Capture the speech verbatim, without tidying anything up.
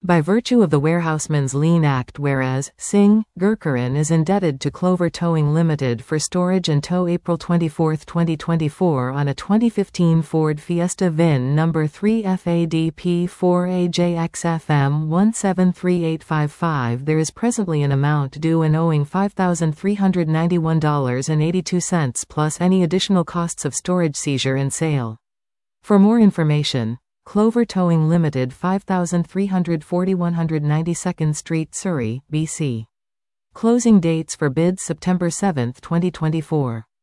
By virtue of the Warehouseman's Lien Act, whereas Singh, Gurcharan is indebted to Clover Towing Limited for storage and tow April twenty-fourth, twenty twenty-four on a twenty fifteen Ford Fiesta V I N number three F A D P four A J X F M one seven three eight five five, there is presently an amount due and owing five thousand three hundred ninety-one dollars and eighty-two cents plus any additional costs of storage, seizure and sale. For more information, Clover Towing Limited, five thousand three hundred forty one hundred ninety-second Street, Surrey, B C. Closing dates for bids September seventh, twenty twenty-four.